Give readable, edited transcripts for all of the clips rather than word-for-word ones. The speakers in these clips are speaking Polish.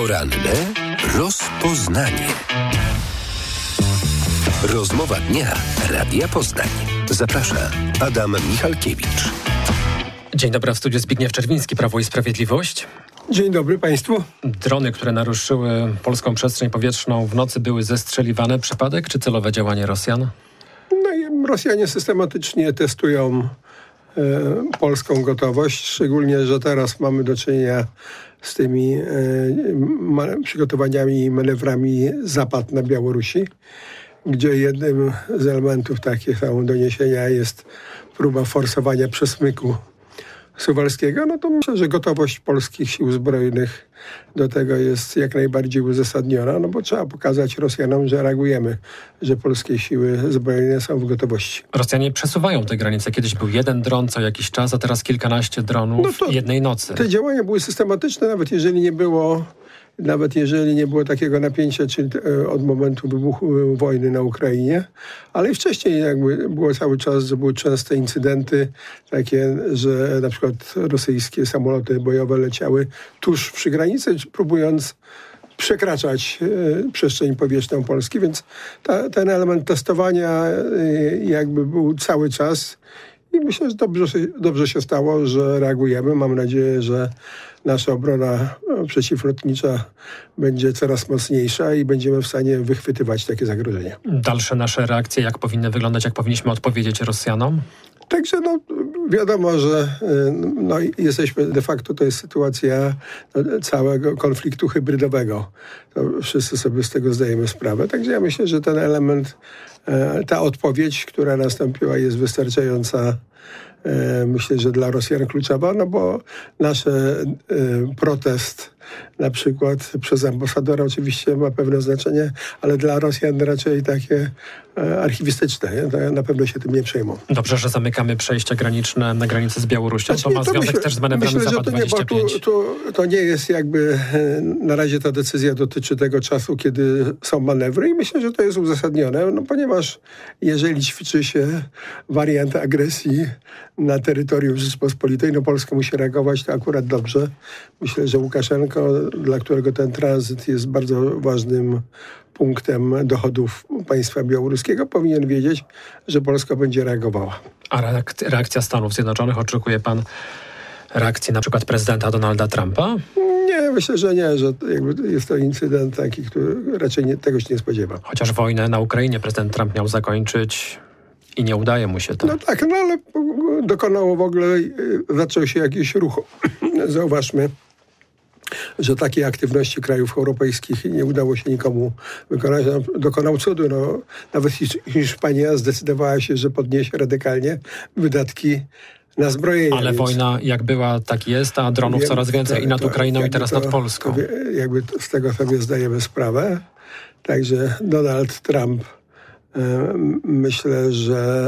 Poranne rozpoznanie. Rozmowa dnia Radia Poznań. Zaprasza Adam Michalkiewicz. Dzień dobry, w studiu Zbigniew Czerwiński, Prawo i Sprawiedliwość. Dzień dobry Państwu. Drony, które naruszyły polską przestrzeń powietrzną w nocy, były zestrzeliwane. Przypadek czy celowe działanie Rosjan? No i Rosjanie systematycznie testują polską gotowość, szczególnie, że teraz mamy do czynienia z tymi przygotowaniami i manewrami Zapad na Białorusi, gdzie jednym z elementów takich doniesienia jest próba forsowania przesmyku suwalskiego. No to myślę, że gotowość polskich sił zbrojnych do tego jest jak najbardziej uzasadniona, no bo trzeba pokazać Rosjanom, że reagujemy, że polskie siły zbrojne są w gotowości. Rosjanie przesuwają te granice. Kiedyś był jeden dron co jakiś czas, a teraz kilkanaście dronów jednej nocy. Te działania były systematyczne, nawet jeżeli nie było takiego napięcia, czyli od momentu wybuchu wojny na Ukrainie, ale i wcześniej jakby było cały czas, że były częste incydenty takie, że na przykład rosyjskie samoloty bojowe leciały tuż przy granicy, próbując przekraczać przestrzeń powietrzną Polski, więc ten element testowania jakby był cały czas i myślę, że dobrze się stało, że reagujemy. Mam nadzieję, że nasza obrona przeciwlotnicza będzie coraz mocniejsza i będziemy w stanie wychwytywać takie zagrożenia. Dalsze nasze reakcje, jak powinny wyglądać, jak powinniśmy odpowiedzieć Rosjanom? Także wiadomo, że jesteśmy de facto, to jest sytuacja całego konfliktu hybrydowego. To wszyscy sobie z tego zdajemy sprawę. Także ja myślę, że ten element, ta odpowiedź, która nastąpiła, jest wystarczająca. Myślę, że dla Rosjan kluczowa, no bo nasz protest na przykład przez ambasadora oczywiście ma pewne znaczenie, ale dla Rosjan raczej takie archiwistyczne. Na pewno się tym nie przejmą. Dobrze, że zamykamy przejścia graniczne na granicy z Białorusią. To ma związek też z manewrami Zapad-25. To nie jest jakby, na razie ta decyzja dotyczy tego czasu, kiedy są manewry i myślę, że to jest uzasadnione, ponieważ jeżeli ćwiczy się wariant agresji na terytorium Rzeczypospolitej, Polska musi reagować, to akurat dobrze. Myślę, że Łukaszenko, dla którego ten tranzyt jest bardzo ważnym punktem dochodów państwa białoruskiego, powinien wiedzieć, że Polska będzie reagowała. A reakcja Stanów Zjednoczonych? Oczekuje pan reakcji na przykład prezydenta Donalda Trumpa? Nie, myślę, że nie, że jakby jest to incydent taki, który raczej tego się nie spodziewa. Chociaż wojnę na Ukrainie prezydent Trump miał zakończyć i nie udaje mu się to. Ale dokonało w ogóle, zaczął się jakiś ruch. Zauważmy, że takiej aktywności krajów europejskich nie udało się nikomu wykonać. Dokonał cudu. Nawet Hiszpania zdecydowała się, że podniesie radykalnie wydatki na zbrojenie. Ale wojna jak była, tak jest, a dronów coraz więcej i nad Ukrainą, i teraz nad Polską. Jakby z tego sobie zdajemy sprawę. Także Donald Trump myślę, że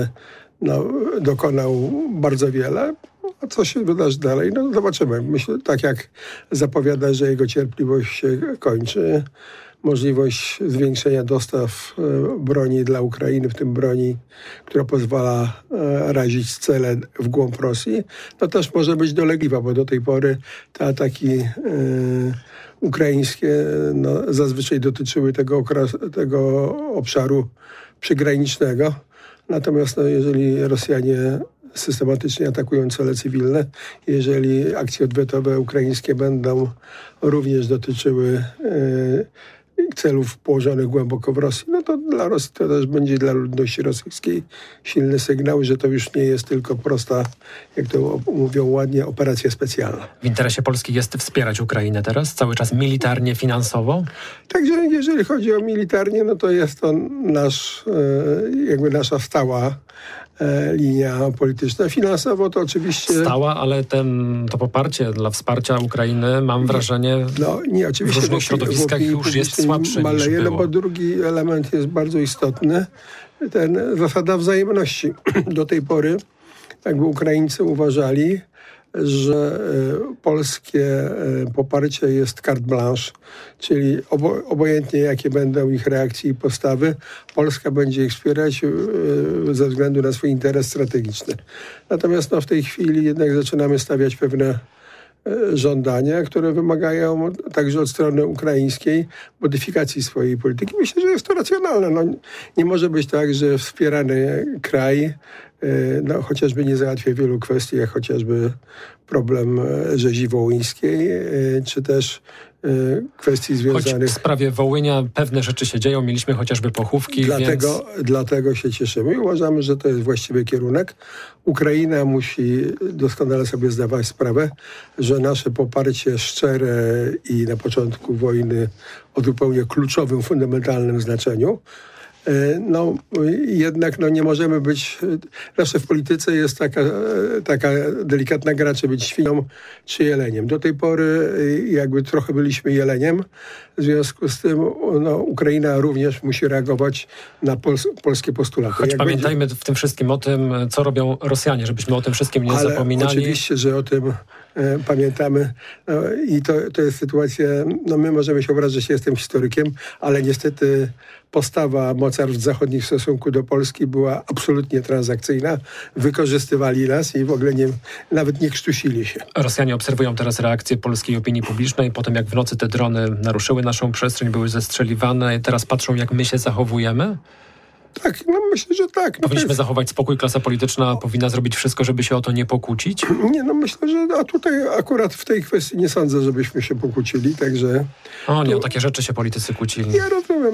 dokonał bardzo wiele. A co się wydarzy dalej? Zobaczymy. Myślę, tak jak zapowiada, że jego cierpliwość się kończy. Możliwość zwiększenia dostaw broni dla Ukrainy, w tym broni, która pozwala razić cele w głąb Rosji, też może być dolegliwa, bo do tej pory te ataki ukraińskie zazwyczaj dotyczyły tego obszaru przygranicznego. Natomiast jeżeli Rosjanie systematycznie atakują cele cywilne, jeżeli akcje odwetowe ukraińskie będą również dotyczyły celów położonych głęboko w Rosji, to dla Rosji to też będzie dla ludności rosyjskiej silny sygnał, że to już nie jest tylko prosta, jak to mówią ładnie, operacja specjalna. W interesie Polski jest wspierać Ukrainę teraz, cały czas militarnie, finansowo? Także jeżeli chodzi o militarnie, to jest to nasza stała linia polityczna. Finansowo to oczywiście... Stała, ale to poparcie dla wsparcia Ukrainy, mam wrażenie, w różnych środowiskach już jest słabsze niż było. Bo drugi element jest bardzo istotny. Zasada wzajemności. Do tej pory Ukraińcy uważali, że polskie poparcie jest carte blanche, czyli obojętnie jakie będą ich reakcje i postawy, Polska będzie ich wspierać ze względu na swój interes strategiczny. Natomiast w tej chwili jednak zaczynamy stawiać pewne żądania, które wymagają także od strony ukraińskiej modyfikacji swojej polityki. Myślę, że jest to racjonalne. No, nie może być tak, że wspierany kraj chociażby nie załatwia wielu kwestii, jak chociażby problem rzezi wołyńskiej, czy też kwestii związanych... Choć w sprawie Wołynia pewne rzeczy się dzieją, mieliśmy chociażby pochówki, Dlatego się cieszymy i uważamy, że to jest właściwy kierunek. Ukraina musi doskonale sobie zdawać sprawę, że nasze poparcie szczere i na początku wojny o zupełnie kluczowym, fundamentalnym znaczeniu, jednak nie możemy być... Zawsze w polityce jest taka delikatna gra, czy być świnią, czy jeleniem. Do tej pory jakby trochę byliśmy jeleniem. W związku z tym Ukraina również musi reagować na polskie postulaty. Choć pamiętajmy w tym wszystkim o tym, co robią Rosjanie, żebyśmy o tym wszystkim nie zapominali. Oczywiście, że o tym pamiętamy. I to jest sytuacja... my możemy się obrazić, że jestem historykiem, ale niestety postawa mocarstw zachodnich w stosunku do Polski była absolutnie transakcyjna. Wykorzystywali nas i w ogóle nawet nie krztusili się. Rosjanie obserwują teraz reakcję polskiej opinii publicznej. Potem jak w nocy te drony naruszyły naszą przestrzeń, były zestrzeliwane. Teraz patrzą, jak my się zachowujemy? Tak, myślę, że tak. Powinniśmy zachować spokój, klasa polityczna powinna zrobić wszystko, żeby się o to nie pokłócić? Nie, myślę, że tutaj akurat w tej kwestii nie sądzę, żebyśmy się pokłócili, także... O takie rzeczy się politycy kłócili. Ja rozumiem,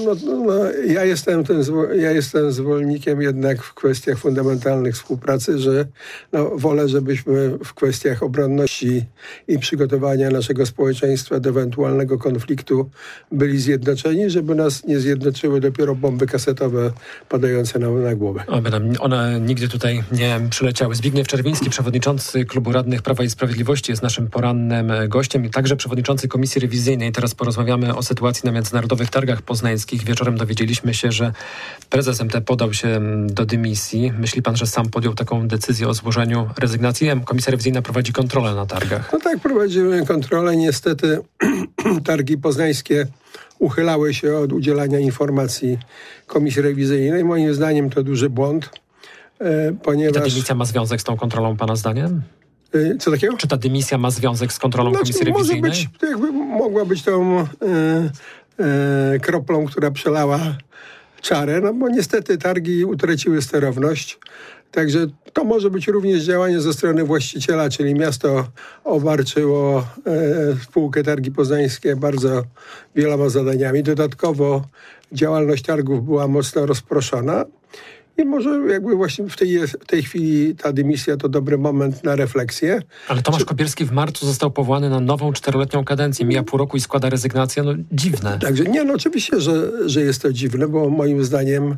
ja jestem zwolennikiem jednak w kwestiach fundamentalnych współpracy, że wolę, żebyśmy w kwestiach obronności i przygotowania naszego społeczeństwa do ewentualnego konfliktu byli zjednoczeni, żeby nas nie zjednoczyły dopiero bomby kasetowe padające nam na głowę. Aby nam one nigdy tutaj nie przyleciały. Zbigniew Czerwiński, przewodniczący Klubu Radnych Prawa i Sprawiedliwości, jest naszym porannym gościem i także przewodniczący Komisji Rewizyjnej. Teraz porozmawiamy o sytuacji na Międzynarodowych Targach Poznańskich. Wieczorem dowiedzieliśmy się, że prezes MT podał się do dymisji. Myśli pan, że sam podjął taką decyzję o złożeniu rezygnacji? Komisja Rewizyjna prowadzi kontrolę na targach. Tak, prowadzimy kontrolę. Niestety targi poznańskie uchylały się od udzielania informacji Komisji Rewizyjnej. Moim zdaniem to duży błąd, ponieważ... Ta dymisja ma związek z tą kontrolą, pana zdaniem? Co takiego? Czy ta dymisja ma związek z kontrolą Komisji Rewizyjnej? Mogła być tą kroplą, która przelała czarę, bo niestety targi utraciły sterowność. Także to może być również działanie ze strony właściciela, czyli miasto obarczyło spółkę Targi Poznańskie bardzo wieloma zadaniami. Dodatkowo działalność targów była mocno rozproszona i może jakby właśnie w tej chwili ta dymisja to dobry moment na refleksję. Ale Tomasz Kobielski w marcu został powołany na nową 4-letnią kadencję. Mija pół roku i składa rezygnację. Dziwne. Także oczywiście, że jest to dziwne, bo moim zdaniem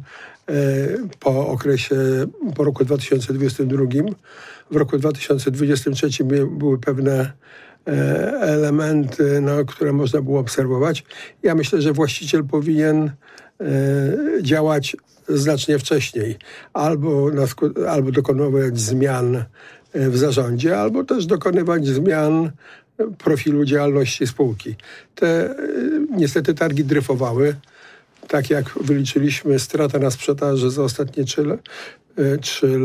po roku 2022, w roku 2023 były pewne elementy, które można było obserwować. Ja myślę, że właściciel powinien działać znacznie wcześniej. Albo dokonywać zmian w zarządzie, albo też dokonywać zmian profilu działalności spółki. Te niestety targi dryfowały. Tak jak wyliczyliśmy, strata na sprzedaży za ostatnie 4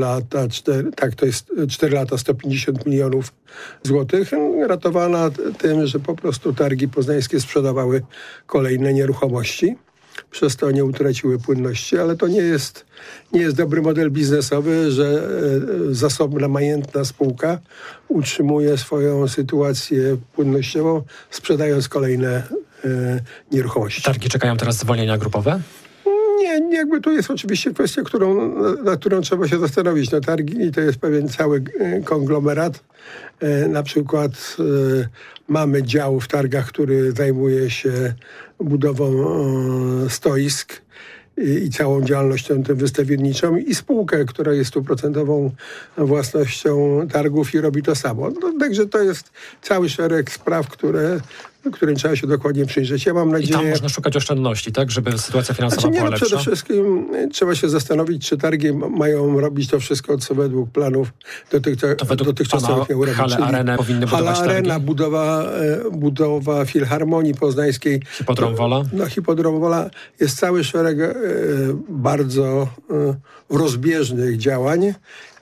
lata 150 milionów złotych, ratowana tym, że po prostu targi poznańskie sprzedawały kolejne nieruchomości. Przez to nie utraciły płynności, ale to nie jest dobry model biznesowy, że zasobna, majętna spółka utrzymuje swoją sytuację płynnościową, sprzedając kolejne nieruchomości. Targi czekają teraz zwolnienia grupowe? Nie, jakby to jest oczywiście kwestia, nad którą trzeba się zastanowić. Targi to jest pewien cały konglomerat. Na przykład mamy dział w targach, który zajmuje się budową stoisk i całą działalnością wystawienniczą i spółkę, która jest 100% własnością targów i robi to samo. Także to jest cały szereg spraw, którym trzeba się dokładnie przyjrzeć. Ja mam nadzieję... I tam można szukać oszczędności, tak? Żeby sytuacja finansowa była lepsza? Przede wszystkim trzeba się zastanowić, czy targi mają robić to wszystko, co według planów dotychczasowych miały robić. Halę Arenę powinny budować targi? Arena, budowa Filharmonii Poznańskiej. Hipodrom Wola? Hipodrom Wola. Jest cały szereg bardzo rozbieżnych działań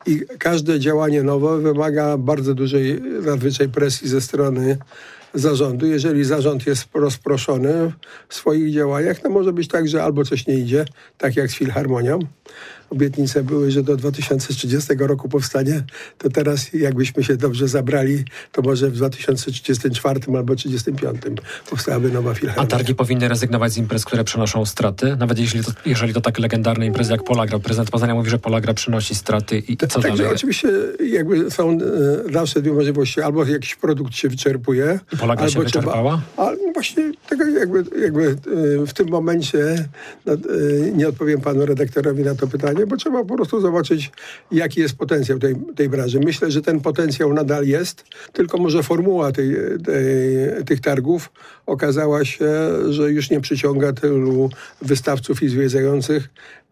I każde działanie nowe wymaga bardzo dużej nadzwyczaj presji ze strony zarządu. Jeżeli zarząd jest rozproszony w swoich działaniach, to może być tak, że albo coś nie idzie, tak jak z Filharmonią. Obietnice były, że do 2030 roku powstanie, to teraz jakbyśmy się dobrze zabrali, to może w 2034 albo 2035 powstałaby nowa Filharmonia. A targi powinny rezygnować z imprez, które przynoszą straty? Nawet jeżeli to tak legendarne imprezy jak Polagra. Prezydent Poznania mówi, że Polagra przynosi straty i co dalej? Także oczywiście jakby są zawsze dwie możliwości. Albo jakiś produkt się wyczerpuje. I Polagra się wyczerpała? Ale właśnie tego jakby w tym momencie nie odpowiem panu redaktorowi na to pytanie, bo trzeba po prostu zobaczyć, jaki jest potencjał tej branży. Myślę, że ten potencjał nadal jest, tylko może formuła tych targów okazała się, że już nie przyciąga tylu wystawców i zwiedzających,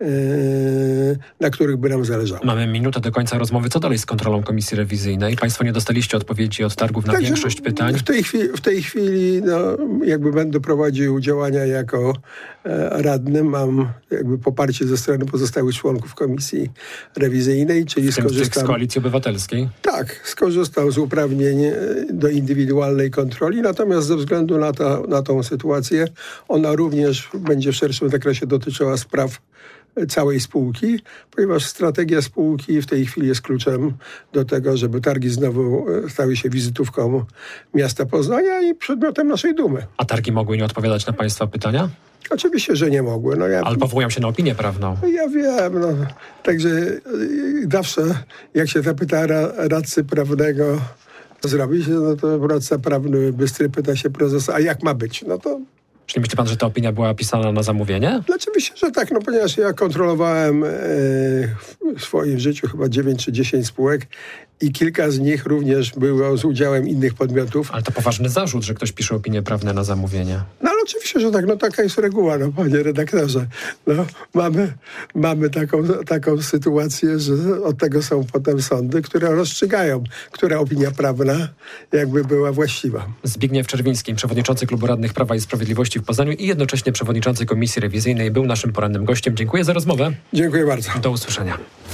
na których by nam zależało. Mamy minutę do końca rozmowy. Co dalej z kontrolą Komisji Rewizyjnej? Państwo nie dostaliście odpowiedzi od targów na większość pytań? W tej chwili jakby będę prowadził działania jako radny. Mam jakby poparcie ze strony pozostałych członków Komisji Rewizyjnej, czyli skorzystam... z Koalicji Obywatelskiej? Tak, skorzystam z uprawnień do indywidualnej kontroli, natomiast ze względu na tą sytuację, ona również będzie w szerszym zakresie dotyczyła spraw całej spółki, ponieważ strategia spółki w tej chwili jest kluczem do tego, żeby targi znowu stały się wizytówką miasta Poznania i przedmiotem naszej dumy. A targi mogły nie odpowiadać na państwa pytania? Oczywiście, że nie mogły. Ale powołują się na opinię prawną. Ja wiem. Także zawsze jak się zapyta radcy prawnego, co zrobić, to radca prawny bystry pyta się prezesa, a jak ma być? Czyli myśli pan, że ta opinia była pisana na zamówienie? Oczywiście, że tak, ponieważ ja kontrolowałem w swoim życiu chyba 9 czy 10 spółek i kilka z nich również było z udziałem innych podmiotów. Ale to poważny zarzut, że ktoś pisze opinie prawne na zamówienie. Ale oczywiście, że tak, taka jest reguła, panie redaktorze. Mamy taką sytuację, że od tego są potem sądy, które rozstrzygają, która opinia prawna jakby była właściwa. Zbigniew Czerwiński, przewodniczący Klubu Radnych Prawa i Sprawiedliwości w Poznaniu i jednocześnie przewodniczący Komisji Rewizyjnej, był naszym porannym gościem. Dziękuję za rozmowę. Dziękuję bardzo. Do usłyszenia.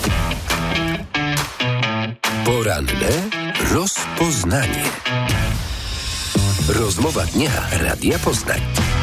Poranne rozpoznanie. Rozmowa dnia Radia Poznań.